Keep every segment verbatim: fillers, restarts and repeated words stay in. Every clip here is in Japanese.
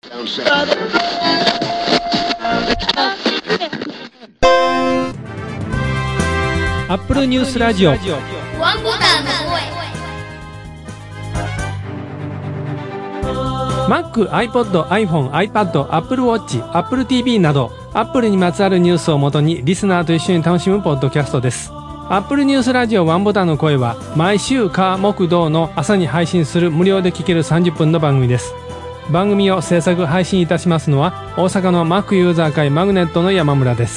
アップルニュースラジオワンボタンの声。 Mac、iPod、iPhone、iPad、Apple Watch、Apple ティーブイ など Apple にまつわるニュースをもとにリスナーと一緒に楽しむポッドキャストです。Apple ニュースラジオワンボタンの声は毎週火木土の朝に配信する無料で聴けるさんじゅっぷんの番組です。番組を制作配信いたしますのは大阪の Mac ユーザー会マグネットの山村です。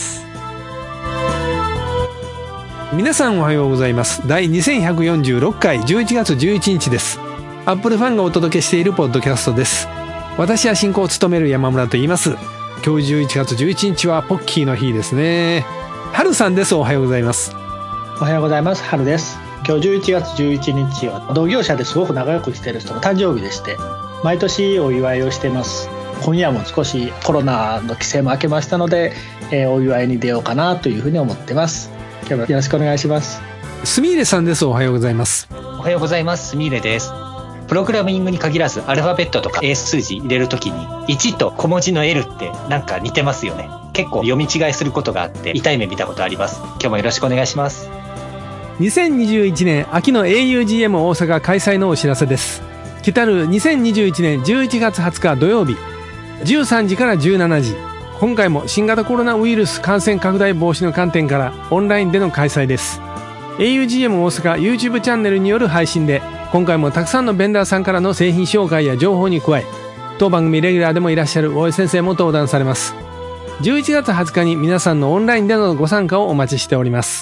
皆さんおはようございます。第にせんひゃくよんじゅうろっかいじゅういちがつじゅういちにちです。アップルファンがお届けしているポッドキャストです。私は進行を務める山村と言います。今日じゅういちがつじゅういちにちはポッキーの日ですね。春さんです。おはようございます。 おはようございます。春です。今日じゅういちがつじゅういちにちは同業者ですごく仲良くしている人の誕生日でして、毎年お祝いをしています。今夜も少しコロナの規制も明けましたので、えー、お祝いに出ようかなというふうに思ってます。今日もよろしくお願いします。 スミーレさんです。おはようございます。 おはようございます。スミーレです。プログラミングに限らずアルファベットとか英数字入れるときにいちと小文字の エル ってなんか似てますよね。結構読み違いすることがあって痛い目見たことあります。今日もよろしくお願いします。 にせんにじゅういちねん秋の エーユージーエム 大阪開催のお知らせです。来たるにせんにじゅういちねんじゅういちがつはつか土曜日じゅうさんじからじゅうしちじ、今回も新型コロナウイルス感染拡大防止の観点からオンラインでの開催です。 エーユージーエム 大阪 YouTube チャンネルによる配信で、今回もたくさんのベンダーさんからの製品紹介や情報に加え、当番組レギュラーでもいらっしゃる大江先生も登壇されます。じゅういちがつはつかに皆さんのオンラインでのご参加をお待ちしております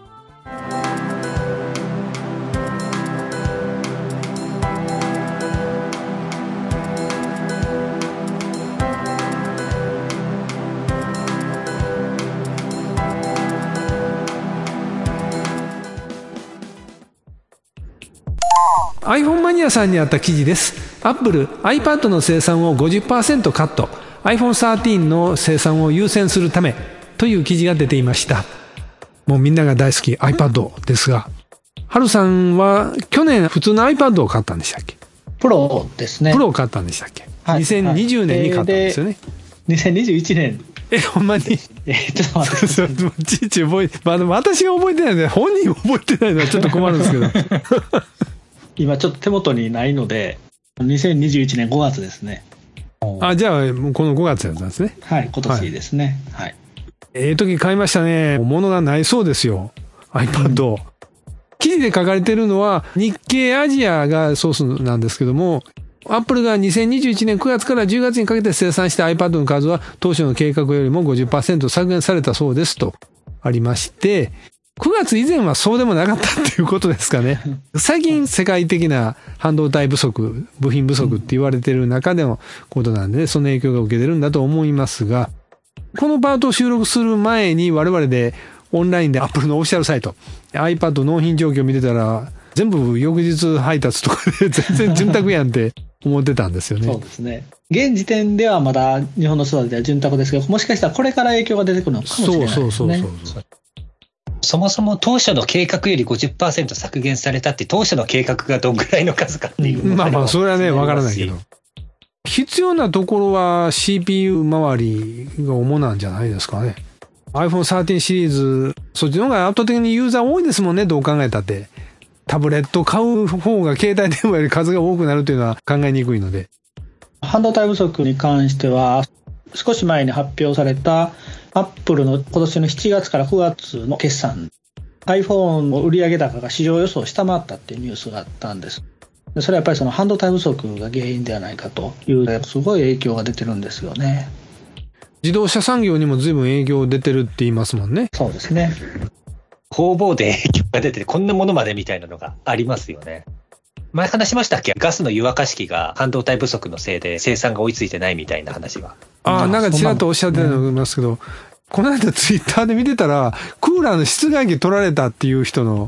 。iPhone マニアさんにあった記事です。 Apple、iPad の生産を ごじゅっパーセント カット、 アイフォンサーティーン の生産を優先するためという記事が出ていました。もうみんなが大好き iPad ですが、ハルさんは去年普通の iPad を買ったんでしたっけ？ プロですね。 プロを買ったんでしたっけ？はい、にせんにじゅうねんに買ったんですよね。 にせんにじゅういちねん。 え、ほんまにえちょっと待ってください。 ちいち覚え、まあでも私が覚えてないので本人覚えてないのはちょっと困るんですけど今ちょっと手元にないのでにせんにじゅういちねんごがつですね。 あ、じゃあこのごがつやったんですね。 はい、今年ですね。はい、 ええ時買いましたね。物がないそうですよ iPad、うん、記事で書かれてるのは日経アジアがソースなんですけども、アップルがにせんにじゅういちねんくがつからじゅうがつにかけて生産した iPad の数は当初の計画よりも ごじゅっパーセント 削減されたそうですとありまして、くがつ以前はそうでもなかったっていうことですかね。最近世界的な半導体不足、部品不足って言われてる中でのことなんで、ね、その影響が受けてるんだと思いますが、このパートを収録する前に我々でオンラインで Apple のオフィシャルサイト iPad 納品状況を見てたら、全部翌日配達とかで全然潤沢やんって思ってたんですよね。 そうですね。現時点ではまだ日本の人たちでは潤沢ですけど、もしかしたらこれから影響が出てくるのかもしれないですね。そうそうそうそうそう。 そもそも当初の計画より ごじゅっパーセント 削減されたって、当初の計画がどんぐらいの数かっていう、 まあまあそれはねわからないけど、必要なところは シーピーユー 周りが主なんじゃないですかね。 アイフォンサーティーン シリーズ、そっちの方が圧倒的にユーザー多いですもんね。どう考えたって。タブレット買う方が携帯電話より数が多くなるというのは考えにくいので。 半導体不足に関しては少し前に発表されたアップルの今年のしちがつからくがつの決算、 iPhone の売上高が市場予想を下回ったっていうニュースがあったんです。それはやっぱりその半導体不足が原因ではないかという、すごい影響が出てるんですよね。 自動車産業にも随分影響出てるって言いますもんね。 そうですね。 方々で影響が出てて、こんなものまでみたいなのがありますよね。前話しましたっけ？ガスの湯沸かし器が半導体不足のせいで生産が追いついてないみたいな話が。 ああ、なんかちらっとおっしゃってたの思いますけど、この間ツイッターで見てたらクーラーの室外機取られたっていう人の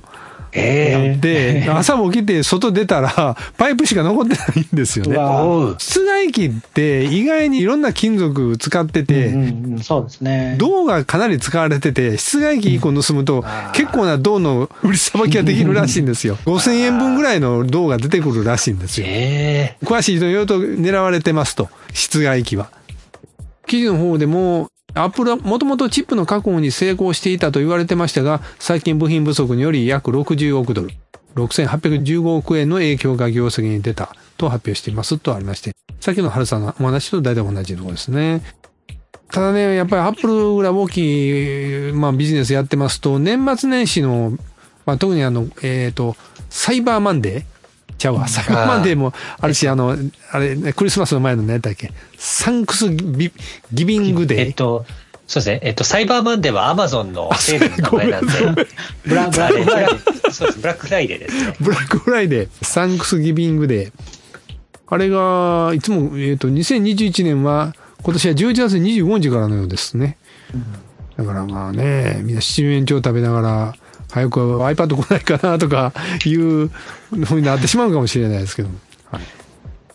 えー、 で、朝起きて外出たら、パイプしか残ってないんですよね。室外機って意外にいろんな金属使ってて、 うんうん、そうですね。 銅がかなり使われてて、室外機いっこ盗むと、結構な銅の売りさばきができるらしいんですよ。ごせんえんぶんぐらいの銅が出てくるらしいんですよ。 えー、 詳しい人によると狙われてますと、室外機は。記事の方でも、アップルはもともとチップの確保に成功していたと言われてましたが、最近部品不足により約ろくじゅうおくドル、ろくせんはっぴゃくじゅうごおくえんの影響が業績に出たと発表していますとありまして、さっきの春さんのお話と大体同じところですね。ただね、やっぱりアップルぐらい大きい、まあ、ビジネスやってますと、年末年始の、まあ、特にあの、えっと、サイバーマンデーちゃうわ。サイバーマンデーもあるし、あの、あれ、クリスマスの前の何やったっけ、サンクスギギビングデー。 えっと、そうですね。えっと、サイバーマンデーはアマゾンのセールの名前なんで。 ブラックフライデー。 そうです。ブラックフライデーですね。 ブラックフライデー。サンクスギビングデー。あれが、いつも、えっと、にせんにじゅういちねんは、今年はじゅういちがつにじゅうごにちからのようですね。だからまあね、みんな七面鳥食べながら、早く iPad 来ないかなとかいうふうになってしまうかもしれないですけども。はい、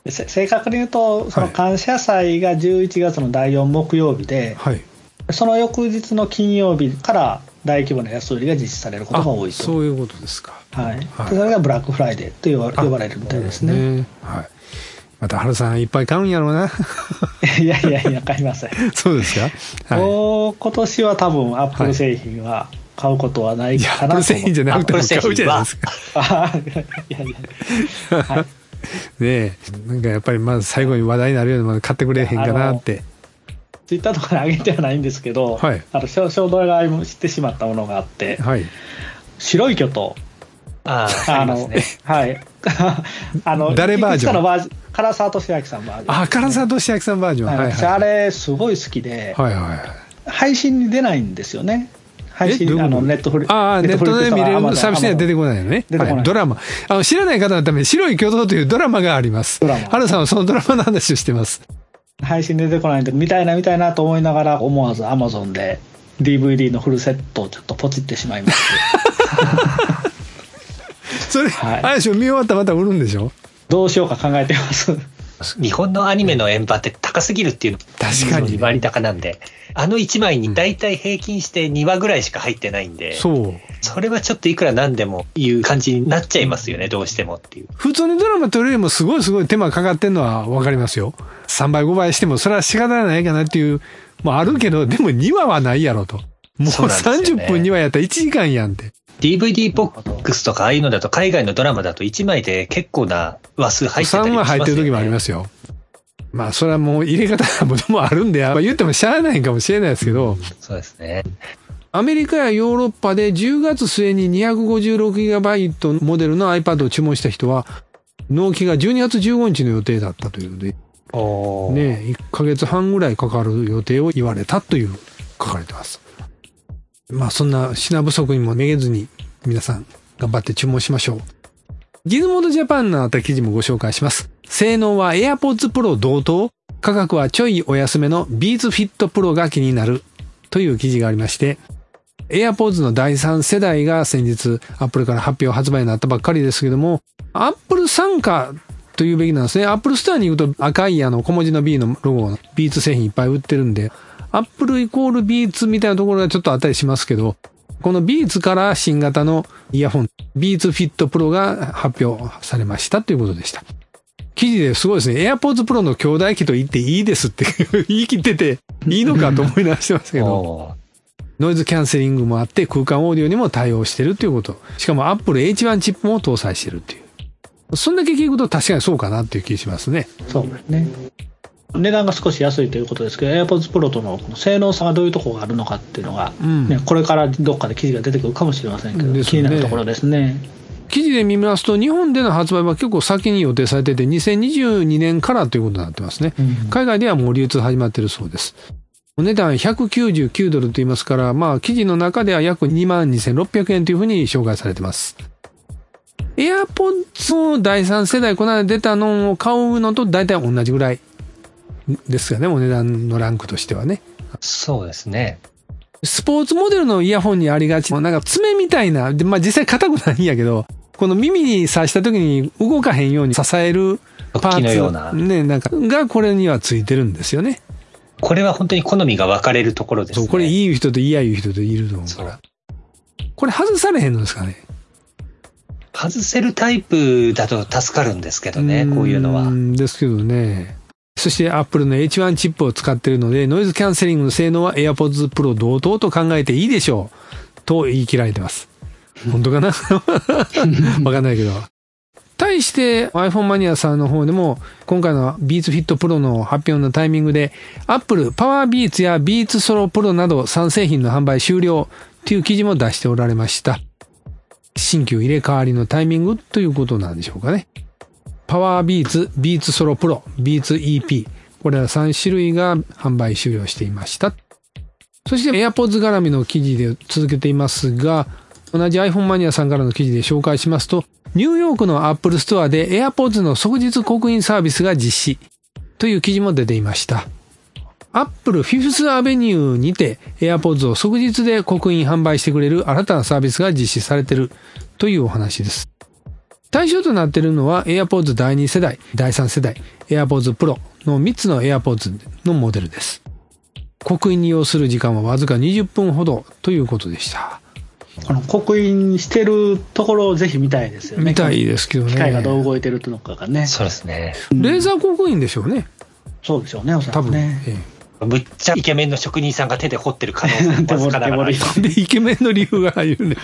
正確に言うと、その感謝祭がじゅういちがつのだいよん木曜日で、はい、その翌日の金曜日から大規模な安売りが実施されることが多いと。 そういうことですか。 はい。はい、それがブラックフライデーと呼ば、呼ばれるみたいですね。 ね、はい。また春さんいっぱい買うんやろうな。 いやいやいや、買いません。 そうですか。 はい、今年は多分アップル製品は、はい買うことはないかなと思う。 アップル製品じゃなくても買うじゃないですか。 いやいや、はい、ねえ、なんかやっぱりまず最後に話題になるようなもの買ってくれへんかなって。 ツイッターとかに上げてはないんですけど、はい、あの衝動買いもしてしまったものがあって、はい、白い巨頭。 ああ、あの、ね、 はい。あの、 誰バージョン？ バージョン唐沢寿明さんバージョン。 あ、唐沢寿明さんバージョン。はいはい、 私あれすごい好きで、はいはい、配信に出ないんですよね。配信、あのネットフリああ、ネットで見れるサービスには出てこないよね。はい、ドラマ。あの知らない方のために白い巨頭というドラマがあります。ドラマ。春さんはそのドラマの話をしてます。 配信で出てこないんで、見たいな見たいなと思いながら、思わず Amazon で ディーブイディー のフルセットをちょっとポチってしまいまして。 それ、はい、あれでしょ、見終わったらまた売るんでしょ。 どうしようか考えてます。 日本のアニメの円盤って高すぎるっていうの確かに割高なんで、あのいちまいに大体平均してにわぐらいしか入ってないんで、うん、そうそれはちょっといくらなんでもいう感じになっちゃいますよね、どうしてもっていう。 普通にドラマ撮るよりもすごいすごい手間かかってんのは分かりますよ。さんばいごばいしてもそれは仕方ないかなっていうもうあるけど、でもにわはないやろと。もうさんじゅっぷんにわやったらいちじかんやんって。 ディーブイディー ボックスとかああいうのだと海外のドラマだといちまいで結構な話数入ってたりしますよね。さんわ入ってる時もありますよ。 まあそれはもう入れ方なものもあるんで、まあ、言ってもしゃあないかもしれないですけど、うん、 そうですね。 アメリカやヨーロッパでじゅうがつ末に にひゃくごじゅうろくギガバイト モデルの iPad を注文した人は納期がじゅうにがつじゅうごにちの予定だったというので、おね、いっかげつはんぐらいかかる予定を言われたという書かれてます。まあそんな品不足にもめげずに皆さん頑張って注文しましょう。ギズモードジャパンのあった記事もご紹介します。性能は AirPods Pro 同等、価格はちょいお安めの Beats Fit Pro が気になるという記事がありまして、AirPods のだいさん世代が先日 Apple から発表発売になったばっかりですけども、Apple 傘下というべきなんですね。Apple Store に行くと赤いあの小文字の B のロゴの Beats 製品いっぱい売ってるんで、Apple イコール Beats みたいなところがちょっとあったりしますけど、この Beats から新型のイヤホン Beats Fit Pro が発表されましたということでした。記事ですごいですね。AirPods Pro の兄弟機と言っていいですって言い切ってていいのかと思い出してますけど、ノイズキャンセリングもあって空間オーディオにも対応してるということ。しかも Apple エイチワン チップも搭載してるっていう。そんだけ聞くと確かにそうかなっていう気がしますね。 そうですね。値段が少し安いということですけど、AirPods Pro との性能差がどういうところがあるのかっていうのが、うんね、これからどっかで記事が出てくるかもしれませんけど、ね、気になるところですね。 記事で見ますと日本での発売は結構先に予定されててにせんにじゅうにねんからということになってますね、うん、海外ではもう流通始まってるそうです。お値段ひゃくきゅうじゅうきゅうドルと言いますから、まあ記事の中では約にまんにせんろっぴゃくえんというふうに紹介されてます。AirPods のだいさん世代この間出たのを買うのと大体同じぐらいですよね、お値段のランクとしてはね。 そうですね。 スポーツモデルのイヤホンにありがち、なんか爪みたいな、でまあ実際硬くないんやけど、この耳に刺した時に動かへんように支えるパーツのようなね、なんかがこれにはついてるんですよね。 これは本当に好みが分かれるところですね。 そう、これいい人と嫌い人といると思うから。これ外されへんのですかね。 外せるタイプだと助かるんですけどね、こういうのは。 ですけどね。そして Apple の エイチワン チップを使っているので、ノイズキャンセリングの性能は AirPods Pro 同等と考えていいでしょう。と言い切られてます。本当かなわかんないけど。対して iPhone マニアさんの方でも、今回の Beats Fit Pro の発表のタイミングで、Apple Power Beats や Beats Solo Pro などさん製品の販売終了という記事も出しておられました。新旧入れ替わりのタイミングということなんでしょうかね。パワービーツ、ビーツソロプロ、ビーツ イーピー。これらさん種類が販売終了していました。そして AirPods 絡みの記事で続けていますが、同じ iPhone マニアさんからの記事で紹介しますと、ニューヨークの Apple ストアで AirPods の即日刻印サービスが実施という記事も出ていました。Apple Fifth Avenue にて AirPods を即日で刻印販売してくれる新たなサービスが実施されているというお話です。対象となっているのは AirPods だいに世代、だいさん世代、AirPods Pro のみっつの AirPods のモデルです。刻印に要する時間はわずかにじゅっぷんほどということでした。 この刻印してるところをぜひ見たいですよね。 見たいですけどね。 機械がどう動いてるのかがね。 そうですね。 レーザー刻印でしょうね。 そうでしょうね、おそらくね。 多分。ええ、 むっちゃイケメンの職人さんが手で彫ってる可能性もわずかながら。 で、イケメンの理由が入るね。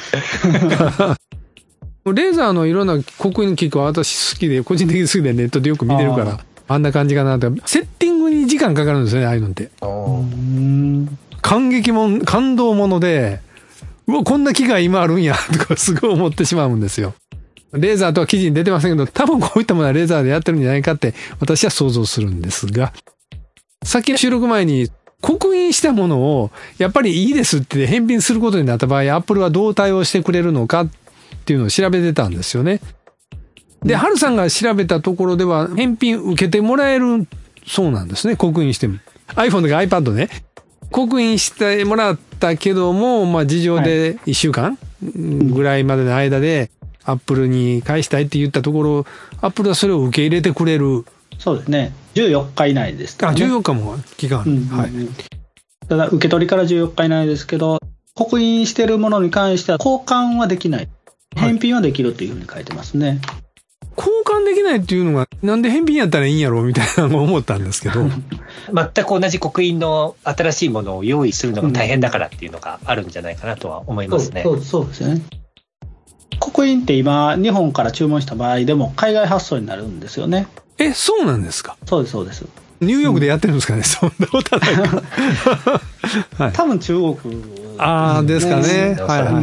レーザーのいろんな刻印機構は私好きで、個人的に好きでネットでよく見てるから、あ, あんな感じかなって。セッティングに時間かかるんですよね、ああいうのって。感激もん、感動もので、うわ、こんな機械今あるんや、とかすごい思ってしまうんですよ。レーザーとは記事に出てませんけど、多分こういったものはレーザーでやってるんじゃないかって私は想像するんですが、さっき収録前に刻印したものをやっぱりいいですって返品することになった場合、Apple はどう対応してくれるのかっていうのを調べてたんですよね。で、ハルさんが調べたところでは返品受けてもらえるそうなんですね、刻印しても。iPhone とか iPad ね。刻印してもらったけども、まあ事情でいっしゅうかんぐらいまでの間で、アップルに返したいって言ったところ、アップルはそれを受け入れてくれる。 そうですね。じゅうよっか以内ですから、ね。 あ、じゅうよっかも期間ある。うんうんうん、はい。 ただ、受け取りからじゅうよっか以内ですけど、刻印してるものに関しては交換はできない。返品はできるというふうに書いてますね。はい、 交換できないっていうのが、なんで返品やったらいいんやろうみたいなのを思ったんですけど。 全く同じ刻印の新しいものを用意するのが大変だからっていうのがあるんじゃないかなとは思いますね。 そう、そう、そうですね。刻印って今、日本から注文した場合でも海外発送になるんですよね。 え、そうなんですか？ そうです、そうです。 ニューヨークでやってるんですかね、うん、そんなことはないか。 はい、多分中国、ね。 ああ、ですかね。はいはい。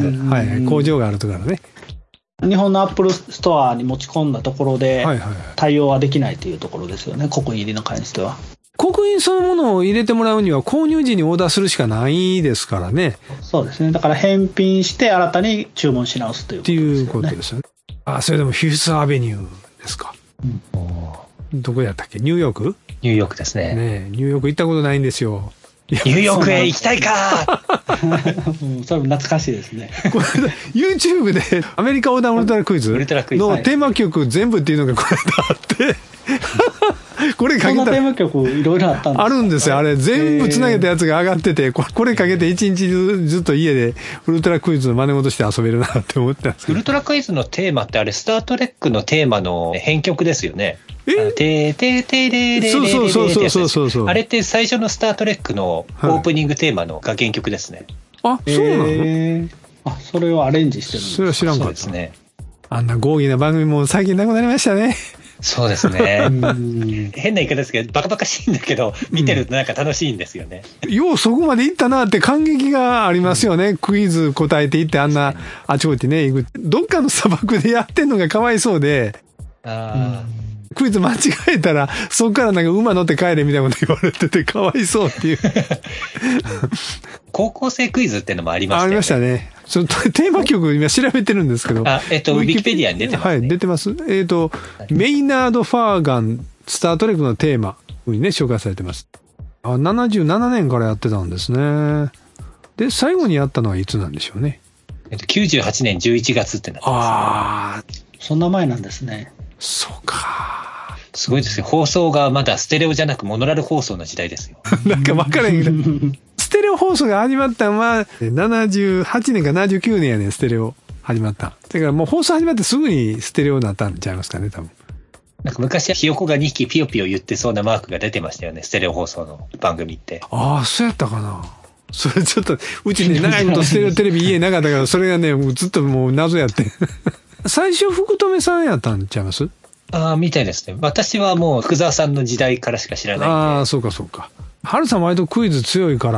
はい。工場があるとからね。 日本のアップルストアに持ち込んだところで対応はできないというところですよね、刻印入りの関しては。 刻印そのものを入れてもらうには購入時にオーダーするしかないですからね。 そうですね。だから返品して新たに注文し直すということですよね。っていうことですよね。 あ、それでもフィフスアベニューですか。うん、どこやったっけ？ニューヨーク？ ニューヨークですね。 ねえ、ニューヨーク行ったことないんですよ。 ニューヨークへ行きたいかうん、それも懐かしいですね。 これ YouTube でアメリカ横断ウルトラクイズのテーマ曲全部っていうのがこれあってこれかけたらそんなテーマ曲いろいろあったんですか？ あるんですよ。あれ全部つなげたやつが上がってて、これかけて一日ずっと家でウルトラクイズの真似事して遊べるなって思ったんですけど。 ウルトラクイズのテーマってあれスタートレックのテーマの編曲ですよね。えてててれれれれれれそうそうそうそうそうそう。 あれって最初のスタートレックのオープニングテーマのが原曲ですね。 はい、あ、そうなの？ えー、あ、それをアレンジしてるんですか？ それは知らんかった。 そうですね。 あんな豪儀な番組も最近なくなりましたね。 そうですね。変な言い方ですけど、バカバカしいんだけど、見てるとなんか楽しいんですよね。 うん、ようそこまで行ったなって感激がありますよね。うん、クイズ答えていってあんなあちこちね、行く。どっかの砂漠でやってんのがかわいそうで。あー、うん、クイズ間違えたら、そっからなんか馬乗って帰れみたいなこと言われててかわいそうっていう。 高校生クイズっていうのもありましたね。 ありましたね。ちょっとテーマ曲今調べてるんですけど。 あ、えっと、ウィキペディアに出てますね。 はい、出てます。えっと、メイナード・ファーガン、スタートレックのテーマにね、紹介されてます。あ、ななじゅうななねんからやってたんですね。 で、最後にやったのはいつなんでしょうね。 えっと、きゅうじゅうはちねんじゅういちがつってなってます。 ああ。 そんな前なんですね。 そうか。 すごいですよ。放送がまだステレオじゃなくモノラル放送の時代ですよ。 なんか分からへんけど。ステレオ放送が始まったのは、ななじゅうはちねんかななじゅうきゅうねんやねん、ステレオ始まった。だからもう放送始まってすぐにステレオになったんちゃいますかね、多分。 なんか昔はひよこがにひきピヨピヨ言ってそうなマークが出てましたよね、ステレオ放送の番組って。 ああ、そうやったかな。それちょっと、うちね、長いことステレオテレビ家なかったから、それがね、ずっともう謎やって。最初、福留さんやったんちゃいます？ ああ、みたいですね。私はもう福沢さんの時代からしか知らないんで。 ああ、そうかそうか。春さん割とクイズ強いから。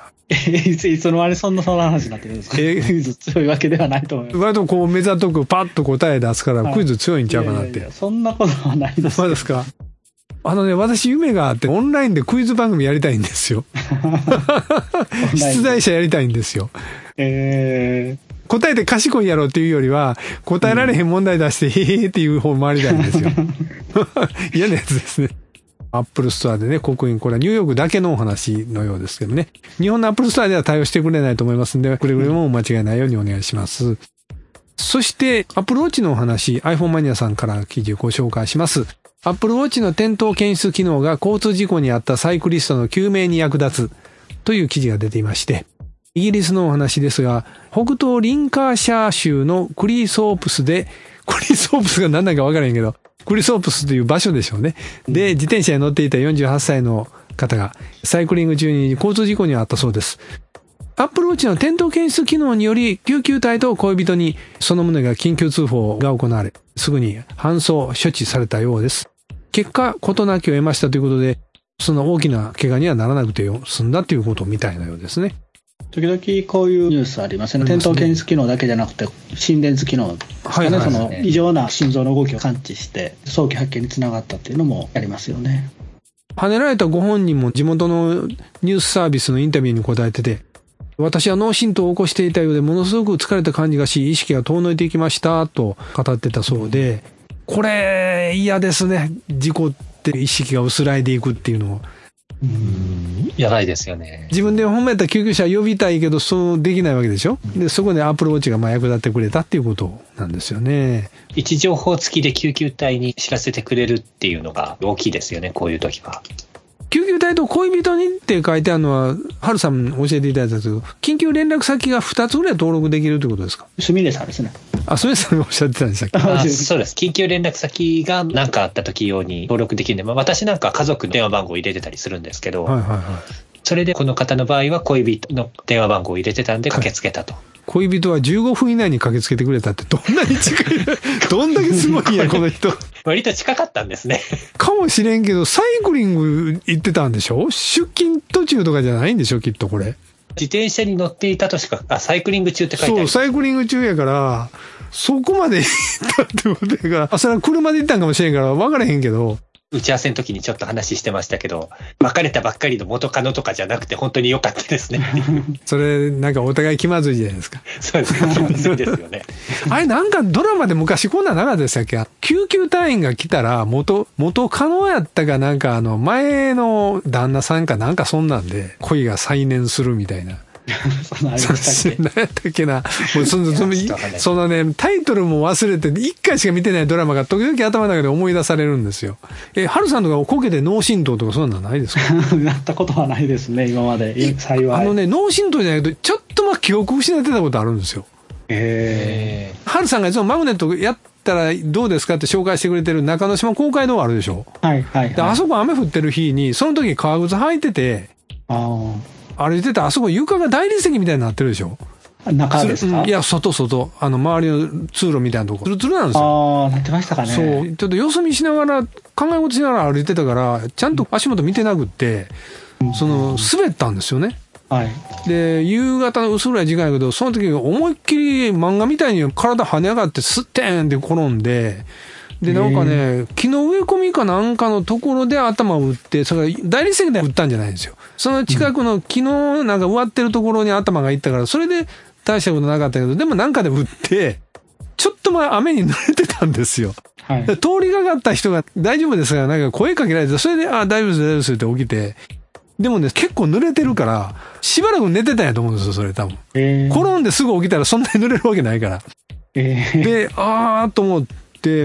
いついつの間にそんなそんな話になってるんですか？クイズ強いわけではないと思います。 割とこう目ざとくパッと答え出すからクイズ強いんちゃうかなって。はい、いやいやいや、そんなことはないです。 まあですか。あのね、私夢があってオンラインでクイズ番組やりたいんですよ。出題者やりたいんですよ。 えー答えて賢いやろっていうよりは、答えられへん問題出して、へへへっていう方回りたいんですよ。嫌なやつですね。アップルストアでね、刻印、これはニューヨークだけのお話のようですけどね。日本のアップルストアでは対応してくれないと思いますんで、くれぐれもお間違いないようにお願いします。そして、アップルウォッチのお話、iPhone マニアさんから記事をご紹介します。アップルウォッチの転倒検出機能が交通事故に遭ったサイクリストの救命に役立つという記事が出ていまして、イギリスのお話ですが、北東リンカーシャー州のクリーソープスで、クリーソープスが何だか分からへんけど、クリーソープスという場所でしょうね。で、自転車に乗っていたよんじゅうはっさいの方が、サイクリング中に交通事故に遭ったそうです。アップルウォッチの転倒検出機能により、救急隊と恋人にその旨が緊急通報が行われ、すぐに搬送、処置されたようです。結果、事なきを得ましたということで、その大きな怪我にはならなくて済んだということみたいなようですね。 時々こういうニュースありますね。転倒検出機能だけじゃなくて心電図機能ですかね、はいはい、その異常な心臓の動きを感知して早期発見につながったっていうのもありますよね。 はねられたご本人も地元のニュースサービスのインタビューに答えてて、私は脳震盪を起こしていたようでものすごく疲れた感じがし、意識が遠のいていきましたと語ってたそうで、これ嫌ですね。事故って意識が薄らいでいくっていうのを。 うーん、やばいですよね。 自分で本来やったら救急車呼びたいけどそうできないわけでしょ。でそこでアップルウォッチがまあ役立ってくれたっていうことなんですよね。 位置情報付きで救急隊に知らせてくれるっていうのが大きいですよね、こういう時は。 救急隊と恋人にって書いてあるのは、ハルさん教えていただいたんですけど、緊急連絡先がふたつぐらい登録できるということですか？ すみれさんですね。 あ、すみれさんがおっしゃってたんでしたっけ？ あ、そうです。緊急連絡先が何かあった時用に登録できるんで、まあ、私なんか家族の電話番号を入れてたりするんですけど、はいはいはい、それでこの方の場合は恋人の電話番号を入れてたんで駆けつけたと。 恋人はじゅうごふん以内に駆けつけてくれたってどんなに近いどんだけすごいんやこの人。 割と近かったんですね。 かもしれんけど、サイクリング行ってたんでしょ？出勤途中とかじゃないんでしょきっとこれ。 自転車に乗っていたとしか、あ、サイクリング中って書いてある。 そう、サイクリング中やから、そこまで行ったってことやから、あ、それは車で行ったんかもしれんから分からへんけど。 打ち合わせの時にちょっと話してましたけど、別れたばっかりの元カノとかじゃなくて本当に良かったですね。 それなんかお互い気まずいじゃないですか。 そうですね、気まずいですよね。 あれなんかドラマで昔こんなんなかったでしたっけ？救急隊員が来たら元元カノやったかなんかあの前の旦那さんかなんかそんなんで恋が再燃するみたいな。 そんなありましたっけ？ 何やったっけな。もうそのそのそのねタイトルも忘れて一回しか見てないドラマが時々頭の中で思い出されるんですよ。え、ハルさんとかこけて脳震盪とかそんなのないですか？ やったことはないですね今まで幸い。 あのね脳震盪じゃないけどちょっとまあ記憶失ってたことあるんですよ。 へえ。ハルさんがいつもマグネットやったらどうですかって紹介してくれてる中之島公会堂あるでしょ。 はいはい、はい。 であそこ雨降ってる日にその時革靴履いてて。ああ。歩いててあそこ床が大理石みたいになってるでしょ。 中ですか？ いや外外あの周りの通路みたいなとこツルツルなんですよ。 ああなってましたかね。 そうちょっと様子見しながら考え事しながら歩いてたからちゃんと足元見てなくって、うん、その滑ったんですよね。はい。で夕方の薄暗い時間やけどその時思いっきり漫画みたいに体跳ね上がってスッテンって転んで。でなんかね木の植え込みかなんかのところで頭を打ってそれが大理石で打ったんじゃないんですよ。その近くの木のなんか植わってるところに頭がいったからそれで大したことなかったけどでもなんかで打ってちょっと前雨に濡れてたんですよ。はい、通りがかった人が大丈夫ですがなんか声かけられてそれであ大丈夫です大丈夫ですって起きてでもね、結構濡れてるから、しばらく寝てたんやと思うんですよ、それ多分。 えー、 転んですぐ起きたらそんなに濡れるわけないから。 えー、 で、あーと思って、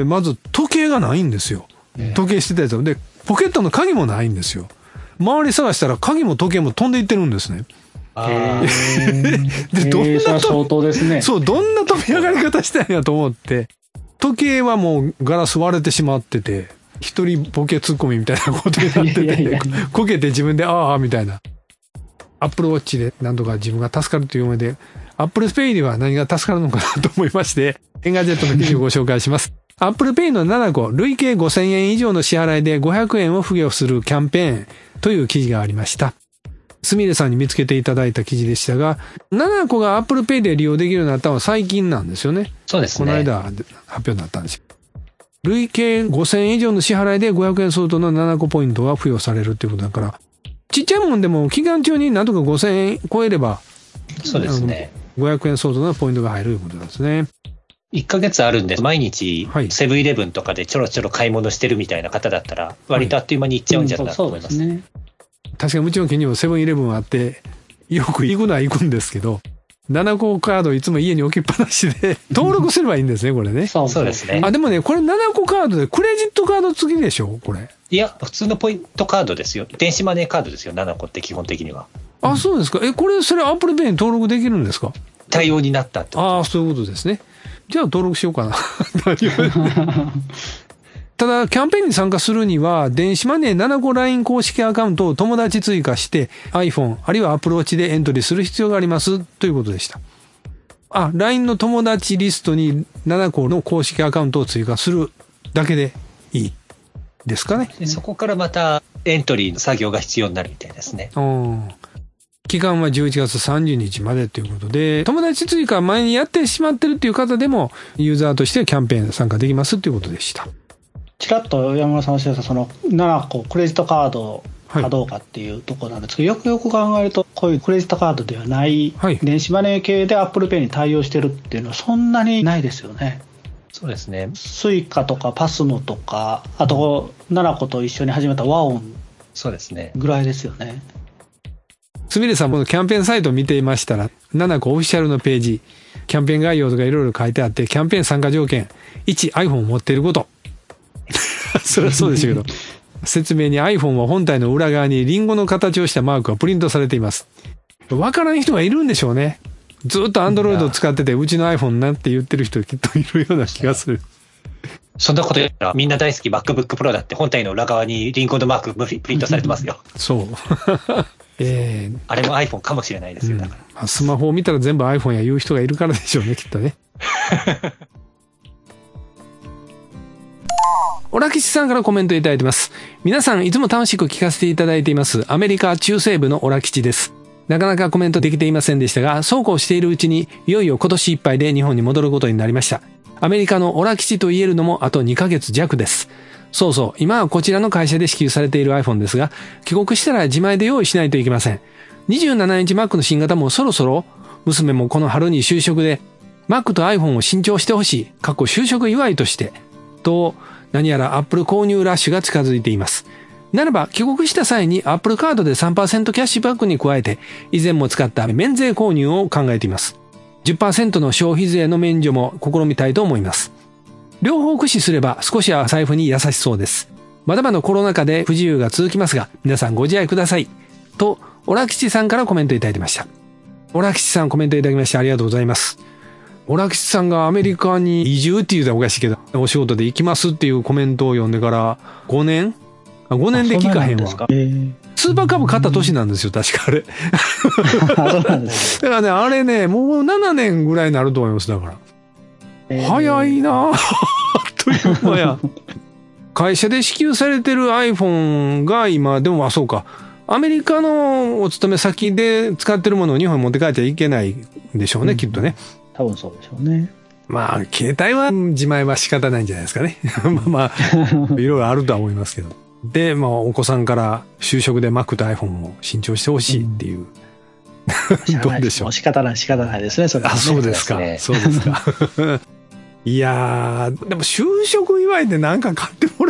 まず時計がないんですよ。時計してたやつで、ポケットの鍵もないんですよ。周り探したら鍵も時計も飛んでいってるんですね。 あで、どんな、 えー、それは相当ですね。 そう、どんな飛び上がり方したんやと思って、時計はもうガラス割れてしまってて、一人ボケツッコミみたいなことになってて、いやいやいやこけて自分でああみたいな。アップルウォッチで何とか自分が助かるという思いで、アップルペイでは何が助かるのかなと思いまして、エンガジェットの記事をご紹介します。アップルペイのななこ、累計ごせんえん以上の支払いでごひゃくえんを付与するキャンペーンという記事がありました。すみれさんに見つけていただいた記事でしたが、ななこがアップルペイで利用できるようになったのは最近なんですよね。 そうですね。 この間発表になったんですよ。累計ごせんえん以上の支払いでごひゃくえん相当のななこポイントが付与されるっていうことだから、ちっちゃいもんでも期間中になんとかごせんえん超えれば、 そうですね。 ごひゃくえん相当のポイントが入るということなんですね。 いっかげつあるんで、毎日はいセブンイレブンとかでちょろちょろ買い物してるみたいな方だったら、割とあっという間に行っちゃうんじゃないかと思います。 うん、そうですね。 確かにうちの家にもセブンイレブンあって、よく行くのは行くんですけど、ななこカードいつも家に置きっぱなしで、登録すればいいんですね、これね。 そうそうですね。 あ、でもね、これななこカードでクレジットカード付きでしょこれ。 いや、普通のポイントカードですよ。電子マネーカードですよ、ななこって基本的には。 あ、そうですか。え、これ、それアップルペイに登録できるんですか？ 対応になったってこと。 ああ、そういうことですね。じゃあ登録しようかな。ただ、キャンペーンに参加するには、電子マネーななこライン公式アカウントを友達追加して、iPhone、あるいは Apple Watch でエントリーする必要があります、ということでした。あ、ライン の友達リストにななこの公式アカウントを追加するだけでいいですかね。 でそこからまたエントリーの作業が必要になるみたいですね。 うん。期間はじゅういちがつさんじゅうにちまでということで、友達追加前にやってしまってるっていう方でも、ユーザーとしてキャンペーン参加できますということでした。 ちらっと山村さんおっしゃったそのななこクレジットカードかどうかっていうところなんですけど、はい、よくよく考えるとこういうクレジットカードではない電子マネー系で Apple Pay に対応してるっていうのはそんなにないですよね。 そうですね。 スイカとかパスモとか、あとななこと一緒に始めたワオンそうですねぐらいですよね。 すみれさんもキャンペーンサイトを見ていましたら、ななこオフィシャルのページ、キャンペーン概要とかいろいろ書いてあって、キャンペーン参加条件、いち、iPhone を持っていること。それはそうでしたけど、説明に iPhone は本体の裏側にリンゴの形をしたマークがプリントされています。わからん人がいるんでしょうね。ずっと Android を使ってて、うちの iPhone なって言ってる人きっといるような気がする。 そんなこと言ったらみんな大好き MacBook Pro だって本体の裏側にリンゴのマークプリントされてますよ。 そう。えー、 あれも iPhone かもしれないですよ、だから。 うん、スマホを見たら全部 iPhone や言う人がいるからでしょうね、きっとね。オラキシさんからコメントいただいてます。皆さんいつも楽しく聞かせていただいていますアメリカ中西部のオラ吉です。なかなかコメントできていませんでしたが、そうこうしているうちにいよいよ今年いっぱいで日本に戻ることになりました。アメリカのオラ吉と言えるのもあとにかげつじゃくです。そうそう、今はこちらの会社で支給されている iPhone ですが、帰国したら自前で用意しないといけません。にじゅうななインチ Mac の新型もそろそろ、娘もこの春に就職で Mac と iPhone を新調してほしい、過去就職祝いとしてと、何やら Apple 購入ラッシュが近づいています。ならば帰国した際に Apple カードで さんパーセント キャッシュバックに加えて、以前も使った免税購入を考えています。じゅっパーセント の消費税の免除も試みたいと思います。両方駆使すれば少しは財布に優しそうです。まだまだコロナ禍で不自由が続きますが、皆さんご自愛ください。と、オラ吉さんからコメントいただきました。オラ吉さんコメントいただきましてありがとうございます。オラ吉さんがアメリカに移住って言うたらおかしいけど、お仕事で行きますっていうコメントを読んでからごねんあ、ごねんで聞かへんわ。スーパーカブ買った年なんですよ、確かあれ。だからね、あれね、もうななねんぐらいになると思います、だから。えー、早いなぁ。という間や。会社で支給されてる iPhone が今、でもあ、そうか。アメリカのお勤め先で使ってるものを日本に持って帰っちゃいけないんでしょうね、うん、きっとね。 多分そうでしょうね。 まあ、携帯は自前は仕方ないんじゃないですかね。まあまあ、いろいろあるとは思いますけど。で、まあ、お子さんから就職で Mac と iPhone を新調してほしいっていう。うん、どうでしょう。 仕方ない、仕方ないですね、それはね。 あ、そうですか。そうですか。いやー、でも就職祝いで何か買ってもら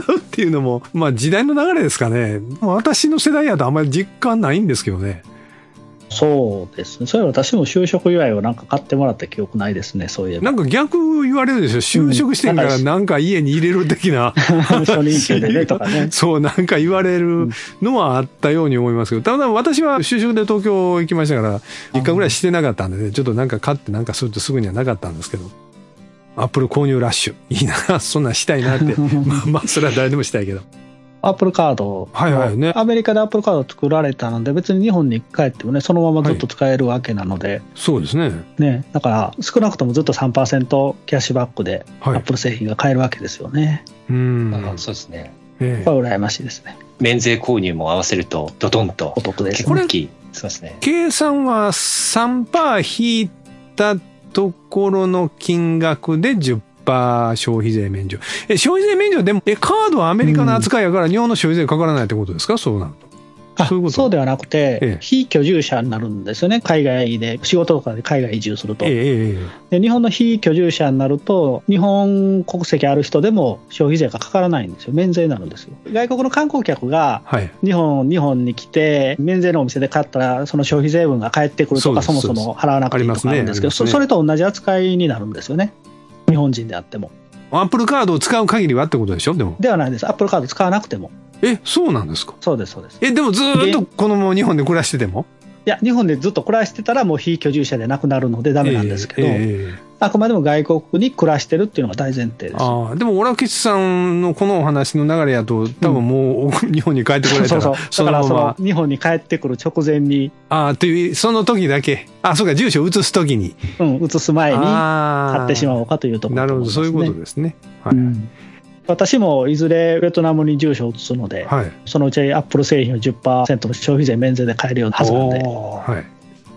うっていうのも、まあ時代の流れですかね。私の世代やとあんまり実感ないんですけどね。 そうですね。それは私も就職祝いをなんか買ってもらった記憶ないですね、そういえば。 なんか逆言われるでしょ。就職してんからなんか家に入れる的な。 初任給でねとかね。 そう、なんか言われるのはあったように思いますけど、ただ私は就職で東京行きましたから、実家ぐらいしてなかったんでね、ちょっとなんか買ってなんかするとすぐにはなかったんですけど、アップル購入ラッシュ。いいな、そんなんしたいなって。まあまあ、それは誰でもしたいけど。 アップルカード、 はいはいね、 アメリカでアップルカード作られたので、別に日本に帰ってもね、そのままずっと使えるわけなので、はい、 そうですね。 ね、だから少なくともずっと さんパーセント キャッシュバックでアップル製品が買えるわけですよね。 はい、うん、 あ、そうですね。 これは羨ましいですね。 免税購入も合わせるとドドンとお得ですね。 これそうですね。 計算は さんパーセント 引いたところの金額で じゅっパーセント消費税免除。え、消費税免除でも、え、カードはアメリカの扱いやから日本の消費税かからないってことですか、そうなると。 あ、そういうこと。そうではなくて、ええ、非居住者になるんですよね。海外で、仕事とかで海外移住すると。ええ、で日本の非居住者になると、日本国籍ある人でも消費税がかからないんですよ。免税になるんですよ。外国の観光客が日本、はい、日本に来て、免税のお店で買ったら、その消費税分が返ってくるとか、そもそも払わなくていいとかあるんですけど、そ, ね、それと同じ扱いになるんですよね。日本人であっても。 アップルカードを使う限りはってことでしょ。でもではないです。アップルカード使わなくても。 え、そうなんですか。 そうですそうです。 え、でもずーっとこの日本で暮らしてても、 いや、日本でずっと暮らしてたらもう非居住者でなくなるのでダメなんですけど、えーえー、あくまでも外国に暮らしてるっていうのが大前提です。 ああ、でもオラキスさんのこのお話の流れやと多分もう、うん、日本に帰ってこられたら、 そうそう、だからその日本に帰ってくる直前に、 ああというその時だけ、あ、そうか、住所移す時に、 うん、移す前に買ってしまおうかというところ、 ね、なるほど、そういうことですね。はい。うん、 私もいずれベトナムに住所を移すので、はい、そのうちアップル製品を じゅっパーセント の消費税免税で買えるようなはずなんで、はい、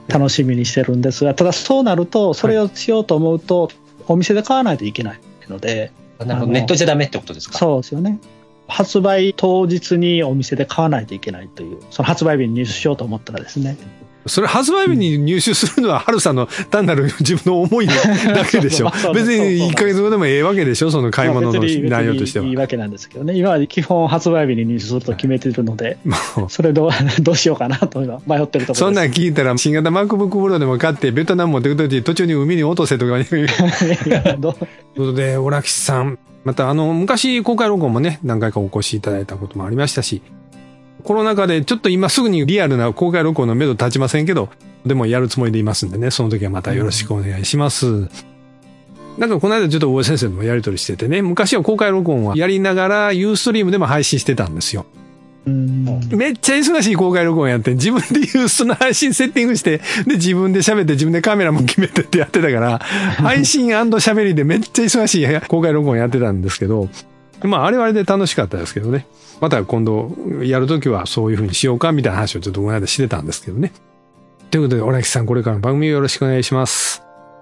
楽しみにしてるんですが、ただそうなるとそれをしようと思うと、はい、お店で買わないといけないので、 なんかネットじゃダメってことですか。 そうですよね。発売当日にお店で買わないといけないという、その発売日に入手しようと思ったらですね、 それ発売日に入手するのはハルさんの単なる自分の思いだけでしょ。別にいっかげつごでもええわけでしょ、その買い物の内容としては。 いいわけなんですけどね。今まで基本発売日に入手すると決めてるので、それどうどうしようかなと今迷ってるところです。 そんなん聞いたら新型 MacBook Pro でも買ってベトナム持ってくとき途中に海に落とせとかということで、オラキシさん、またあの昔公開録音もね何回かお越しいただいたこともありましたし、コロナ禍でちょっと今すぐにリアルな公開録音の目処立ちませんけど、でもやるつもりでいますんでね、その時はまたよろしくお願いします。うん、なんかこの間ちょっと大江先生ともやり取りしててね、昔は公開録音はやりながらユーストリームでも配信してたんですよ。うん、めっちゃ忙しい公開録音やって、自分でユーストの配信セッティングして、で自分で喋って自分でカメラも決めてってやってたから、配信&喋りでめっちゃ忙しい公開録音やってたんですけど、まああれはあれで楽しかったですけどね。また今度やるときはそういう風にしようかみたいな話をちょっとこの間してたんですけどね。ということで、オラキさんこれからの番組よろしくお願いします。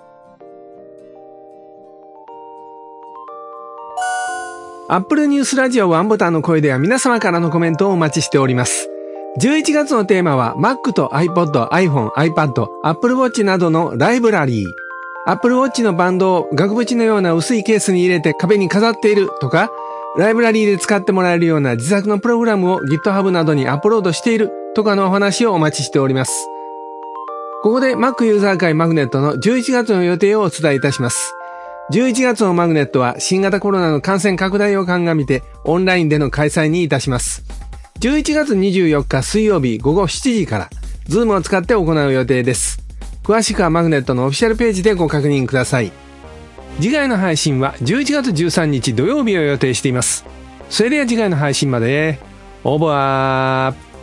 アップルニュースラジオワンボタンの声では皆様からのコメントをお待ちしております。じゅういちがつのテーマは Mac と iPod、iPhone、iPad、Apple Watch などのライブラリー。Apple Watch のバンドを額縁のような薄いケースに入れて壁に飾っているとか、ライブラリーで使ってもらえるような自作のプログラムを GitHub などにアップロードしているとかのお話をお待ちしております。ここで Mac ユーザー会マグネットのじゅういちがつの予定をお伝えいたします。じゅういちがつのマグネットは新型コロナの感染拡大を鑑みてオンラインでの開催にいたします。じゅういちがつにじゅうよっか水曜日ごごしちじから Zoom を使って行う予定です。詳しくはマグネットのオフィシャルページでご確認ください。次回の配信はじゅういちがつじゅうさんにち土曜日を予定しています。それでは次回の配信まで。オーバー。